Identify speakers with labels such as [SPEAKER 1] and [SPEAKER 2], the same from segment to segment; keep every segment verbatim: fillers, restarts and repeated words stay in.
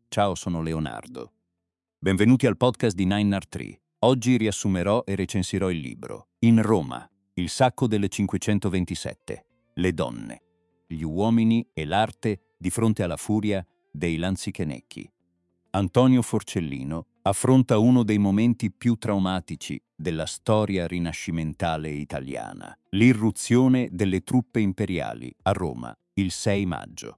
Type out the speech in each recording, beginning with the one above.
[SPEAKER 1] Ciao, sono Leonardo. Benvenuti al podcast di Nine Art Tree. Oggi riassumerò e recensirò il libro In Roma, il sacco delle cinquecentoventisette, le donne, gli uomini e l'arte di fronte alla furia dei lanzichenecchi. Antonio Forcellino affronta uno dei momenti più traumatici della storia rinascimentale italiana, l'irruzione delle truppe imperiali a Roma il sei maggio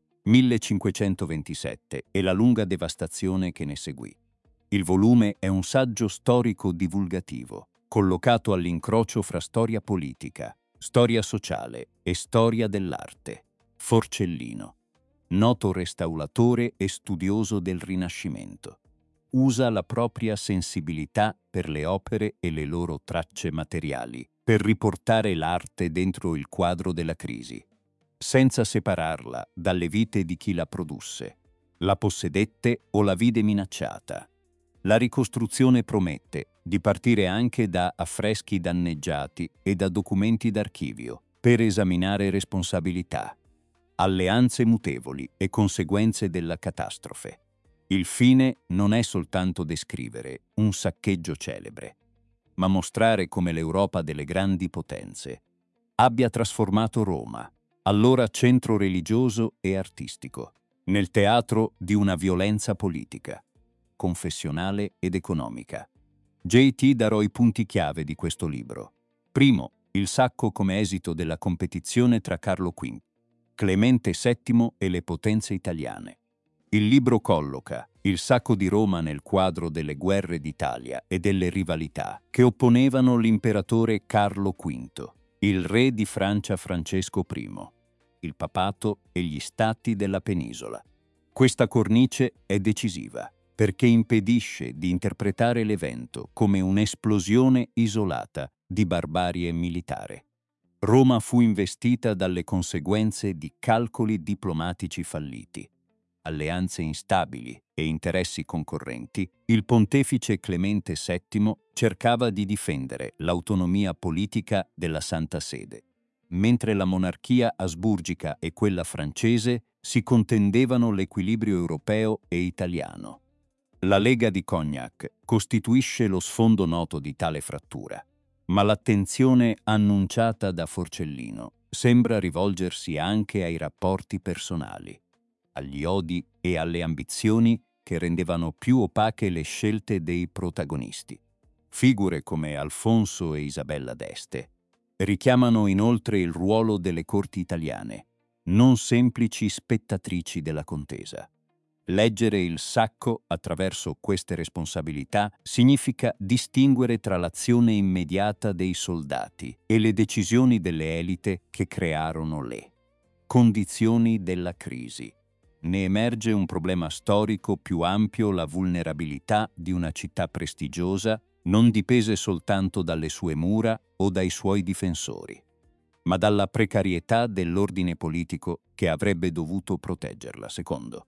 [SPEAKER 1] millecinquecentoventisette e la lunga devastazione che ne seguì. Il volume è un saggio storico divulgativo, collocato all'incrocio fra storia politica, storia sociale e storia dell'arte. Forcellino, noto restauratore e studioso del Rinascimento, usa la propria sensibilità per le opere e le loro tracce materiali per riportare l'arte dentro il quadro della crisi, senza separarla dalle vite di chi la produsse, la possedette o la vide minacciata. La ricostruzione promette di partire anche da affreschi danneggiati e da documenti d'archivio per esaminare responsabilità, alleanze mutevoli e conseguenze della catastrofe. Il fine non è soltanto descrivere un saccheggio celebre, ma mostrare come l'Europa delle grandi potenze abbia trasformato Roma, allora centro religioso e artistico, nel teatro di una violenza politica, confessionale ed economica. J T darò i punti chiave di questo libro. Primo, il sacco come esito della competizione tra Carlo V, Clemente settimo e le potenze italiane. Il libro colloca il sacco di Roma nel quadro delle guerre d'Italia e delle rivalità che opponevano l'imperatore Carlo V, il re di Francia Francesco I, il papato e gli stati della penisola. Questa cornice è decisiva perché impedisce di interpretare l'evento come un'esplosione isolata di barbarie militare. Roma fu investita dalle conseguenze di calcoli diplomatici falliti, alleanze instabili e interessi concorrenti. Il pontefice Clemente settimo cercava di difendere l'autonomia politica della Santa Sede, mentre la monarchia asburgica e quella francese si contendevano l'equilibrio europeo e italiano. La Lega di Cognac costituisce lo sfondo noto di tale frattura, ma l'attenzione annunciata da Forcellino sembra rivolgersi anche ai rapporti personali, agli odi e alle ambizioni che rendevano più opache le scelte dei protagonisti. Figure come Alfonso e Isabella d'Este richiamano inoltre il ruolo delle corti italiane, non semplici spettatrici della contesa. Leggere il sacco attraverso queste responsabilità significa distinguere tra l'azione immediata dei soldati e le decisioni delle elite che crearono le condizioni della crisi. Ne emerge un problema storico più ampio: la vulnerabilità di una città prestigiosa non dipese soltanto dalle sue mura o dai suoi difensori, ma dalla precarietà dell'ordine politico che avrebbe dovuto proteggerla. Secondo,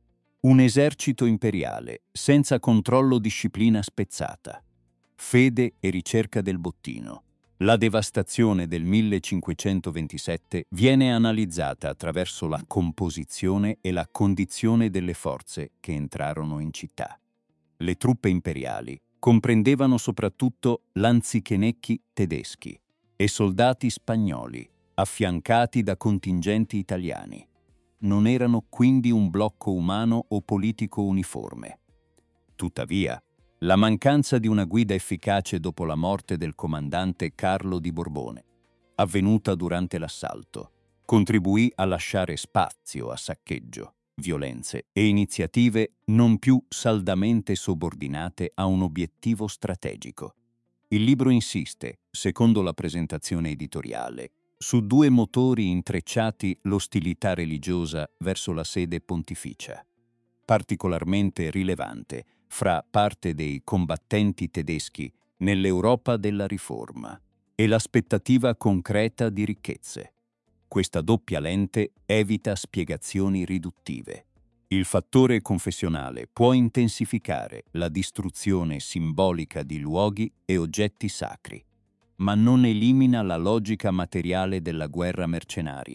[SPEAKER 1] un esercito imperiale senza controllo, disciplina spezzata, fede e ricerca del bottino. La devastazione del millecinquecentoventisette viene analizzata attraverso la composizione e la condizione delle forze che entrarono in città. Le truppe imperiali comprendevano soprattutto lanzichenecchi tedeschi e soldati spagnoli, affiancati da contingenti italiani. Non erano quindi un blocco umano o politico uniforme. Tuttavia, la mancanza di una guida efficace dopo la morte del comandante Carlo di Borbone, avvenuta durante l'assalto, contribuì a lasciare spazio a saccheggio, violenze e iniziative non più saldamente subordinate a un obiettivo strategico. Il libro insiste, secondo la presentazione editoriale, su due motori intrecciati: l'ostilità religiosa verso la sede pontificia, particolarmente rilevante fra parte dei combattenti tedeschi nell'Europa della Riforma, e l'aspettativa concreta di ricchezze. Questa doppia lente evita spiegazioni riduttive. Il fattore confessionale può intensificare la distruzione simbolica di luoghi e oggetti sacri, ma non elimina la logica materiale della guerra mercenaria,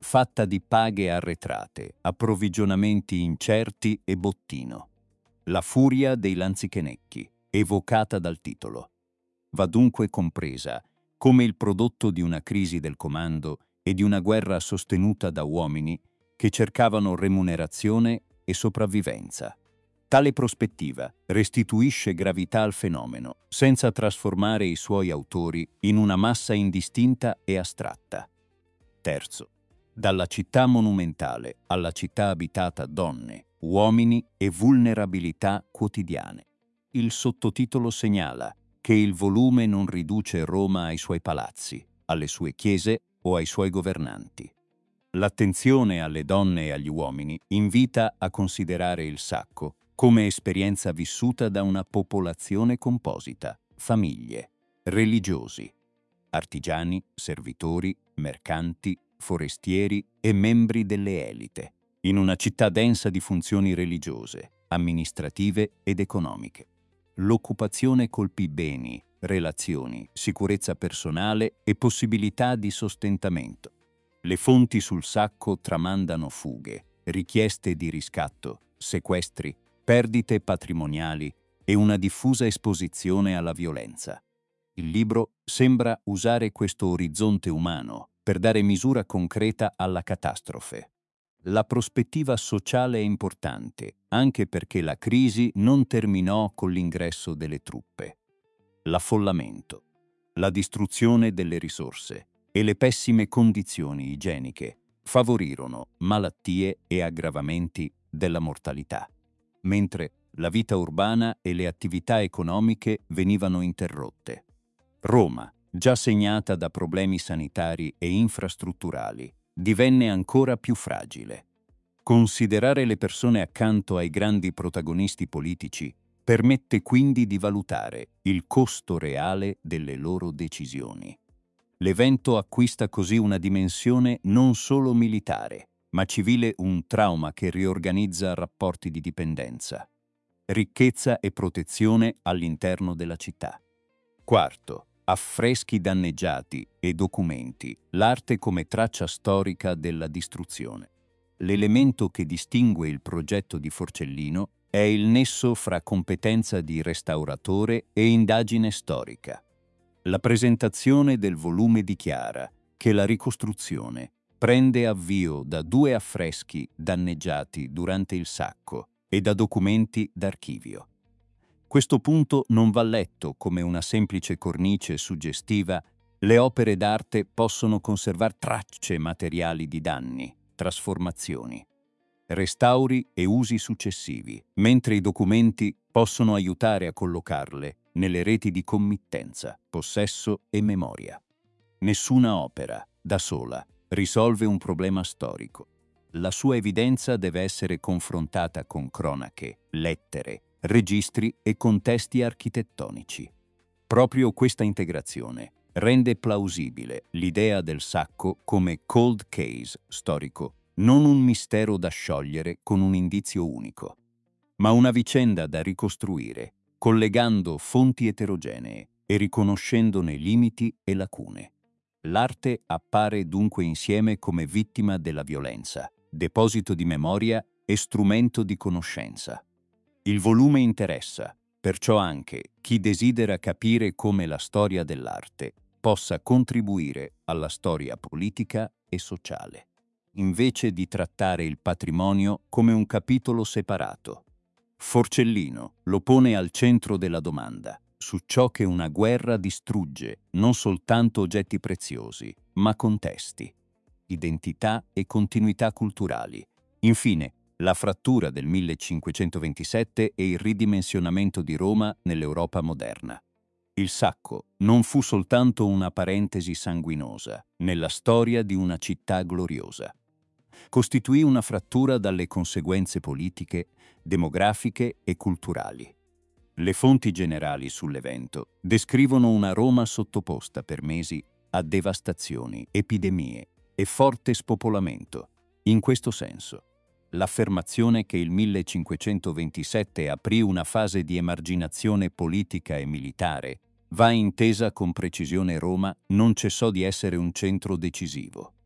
[SPEAKER 1] fatta di paghe arretrate, approvvigionamenti incerti e bottino. La furia dei lanzichenecchi, evocata dal titolo. Va dunque compresa come il prodotto di una crisi del comando e di una guerra sostenuta da uomini che cercavano remunerazione e sopravvivenza. Tale prospettiva restituisce gravità al fenomeno, senza trasformare i suoi autori in una massa indistinta e astratta. Terzo, dalla città monumentale alla città abitata donne, uomini e vulnerabilità quotidiane. Il sottotitolo segnala che il volume non riduce Roma ai suoi palazzi, alle sue chiese o ai suoi governanti. L'attenzione alle donne e agli uomini invita a considerare il sacco come esperienza vissuta da una popolazione composita, famiglie, religiosi, artigiani, servitori, mercanti, forestieri e membri delle elite, in una città densa di funzioni religiose, amministrative ed economiche. L'occupazione colpì beni, relazioni, sicurezza personale e possibilità di sostentamento. Le fonti sul sacco tramandano fughe, richieste di riscatto, sequestri, perdite patrimoniali e una diffusa esposizione alla violenza. Il libro sembra usare questo orizzonte umano per dare misura concreta alla catastrofe. La prospettiva sociale è importante, anche perché la crisi non terminò con l'ingresso delle truppe. L'affollamento, la distruzione delle risorse e le pessime condizioni igieniche favorirono malattie e aggravamenti della mortalità, mentre la vita urbana e le attività economiche venivano interrotte. Roma, già segnata da problemi sanitari e infrastrutturali, divenne ancora più fragile. Considerare le persone accanto ai grandi protagonisti politici permette quindi di valutare il costo reale delle loro decisioni. L'evento acquista così una dimensione non solo militare, ma civile, un trauma che riorganizza rapporti di dipendenza, ricchezza e protezione all'interno della città. Quarto, affreschi danneggiati e documenti, l'arte come traccia storica della distruzione. L'elemento che distingue il progetto di Forcellino è il nesso fra competenza di restauratore e indagine storica. La presentazione del volume dichiara che la ricostruzione prende avvio da due affreschi danneggiati durante il sacco e da documenti d'archivio. Questo punto non va letto come una semplice cornice suggestiva. Le opere d'arte possono conservare tracce materiali di danni, trasformazioni, restauri e usi successivi, mentre i documenti possono aiutare a collocarle nelle reti di committenza, possesso e memoria. Nessuna opera, da sola, risolve un problema storico. La sua evidenza deve essere confrontata con cronache, lettere, registri e contesti architettonici. Proprio questa integrazione rende plausibile l'idea del sacco come cold case storico, non un mistero da sciogliere con un indizio unico, ma una vicenda da ricostruire, collegando fonti eterogenee e riconoscendone limiti e lacune. L'arte appare dunque insieme come vittima della violenza, deposito di memoria e strumento di conoscenza. Il volume interessa, perciò anche chi desidera capire come la storia dell'arte possa contribuire alla storia politica e sociale, invece di trattare il patrimonio come un capitolo separato. Forcellino lo pone al centro della domanda su ciò che una guerra distrugge, non soltanto oggetti preziosi, ma contesti, identità e continuità culturali. Infine, la frattura del millecinquecentoventisette e il ridimensionamento di Roma nell'Europa moderna. Il sacco non fu soltanto una parentesi sanguinosa nella storia di una città gloriosa. Costituì una frattura dalle conseguenze politiche, demografiche e culturali. Le fonti generali sull'evento descrivono una Roma sottoposta per mesi a devastazioni, epidemie e forte spopolamento. In questo senso, l'affermazione che il millecinquecentoventisette aprì una fase di emarginazione politica e militare va intesa con precisione. Roma non cessò di essere un centro decisivo.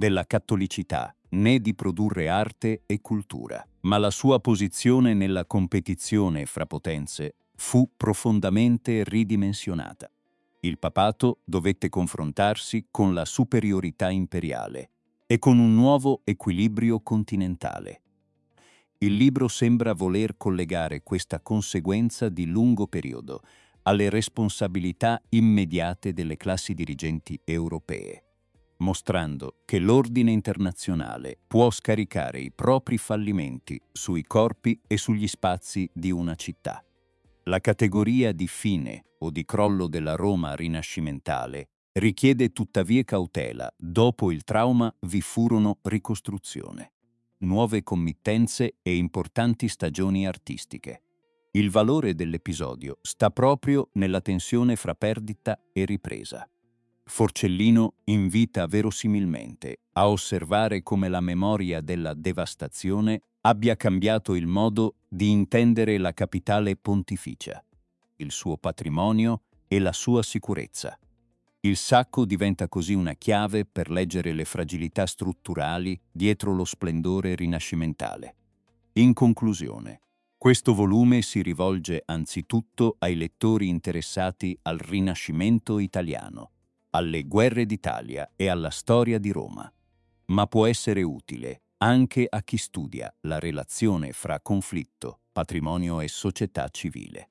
[SPEAKER 1] della cattolicità, né di produrre arte e cultura, ma la sua posizione nella competizione fra potenze fu profondamente ridimensionata. Il papato dovette confrontarsi con la superiorità imperiale e con un nuovo equilibrio continentale. Il libro sembra voler collegare questa conseguenza di lungo periodo alle responsabilità immediate delle classi dirigenti europee, mostrando che l'ordine internazionale può scaricare i propri fallimenti sui corpi e sugli spazi di una città. La categoria di fine o di crollo della Roma rinascimentale richiede tuttavia cautela. Dopo il trauma vi furono ricostruzione, nuove committenze e importanti stagioni artistiche. Il valore dell'episodio sta proprio nella tensione fra perdita e ripresa. Forcellino invita verosimilmente a osservare come la memoria della devastazione abbia cambiato il modo di intendere la capitale pontificia, il suo patrimonio e la sua sicurezza. Il sacco diventa così una chiave per leggere le fragilità strutturali dietro lo splendore rinascimentale. In conclusione, questo volume si rivolge anzitutto ai lettori interessati al Rinascimento italiano, alle guerre d'Italia e alla storia di Roma, ma può essere utile anche a chi studia la relazione fra conflitto, patrimonio e società civile.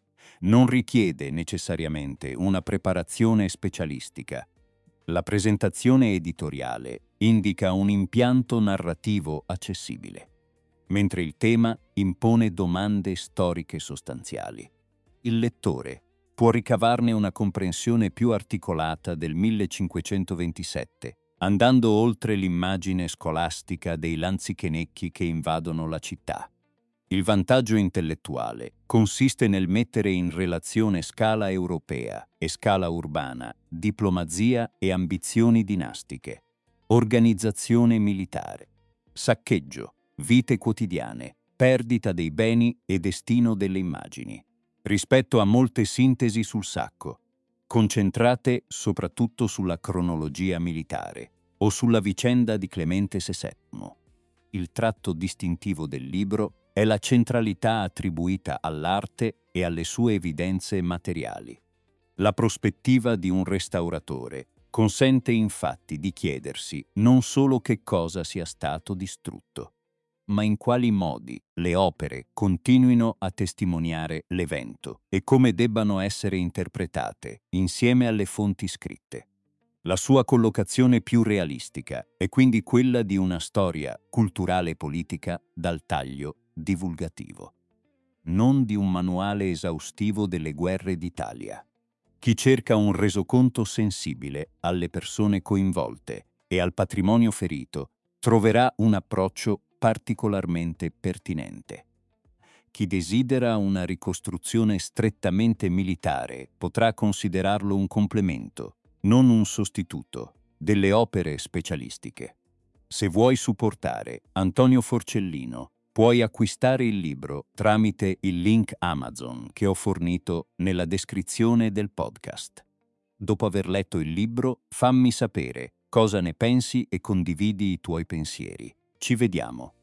[SPEAKER 1] Non richiede necessariamente una preparazione specialistica. La presentazione editoriale indica un impianto narrativo accessibile, mentre il tema impone domande storiche sostanziali. Il lettore può ricavarne una comprensione più articolata del millecinquecentoventisette, andando oltre l'immagine scolastica dei lanzichenecchi che invadono la città. Il vantaggio intellettuale consiste nel mettere in relazione scala europea e scala urbana, diplomazia e ambizioni dinastiche, organizzazione militare, saccheggio, vite quotidiane, perdita dei beni e destino delle immagini, rispetto a molte sintesi sul sacco, concentrate soprattutto sulla cronologia militare o sulla vicenda di Clemente settimo. Il tratto distintivo del libro è la centralità attribuita all'arte e alle sue evidenze materiali. La prospettiva di un restauratore consente infatti di chiedersi non solo che cosa sia stato distrutto, ma in quali modi le opere continuino a testimoniare l'evento e come debbano essere interpretate insieme alle fonti scritte. La sua collocazione più realistica è quindi quella di una storia culturale e politica dal taglio divulgativo, non di un manuale esaustivo delle guerre d'Italia. Chi cerca un resoconto sensibile alle persone coinvolte e al patrimonio ferito troverà un approccio particolarmente pertinente. Chi desidera una ricostruzione strettamente militare potrà considerarlo un complemento, non un sostituto, delle opere specialistiche. Se vuoi supportare Antonio Forcellino, puoi acquistare il libro tramite il link Amazon che ho fornito nella descrizione del podcast. Dopo aver letto il libro, fammi sapere cosa ne pensi e condividi i tuoi pensieri. Ci vediamo.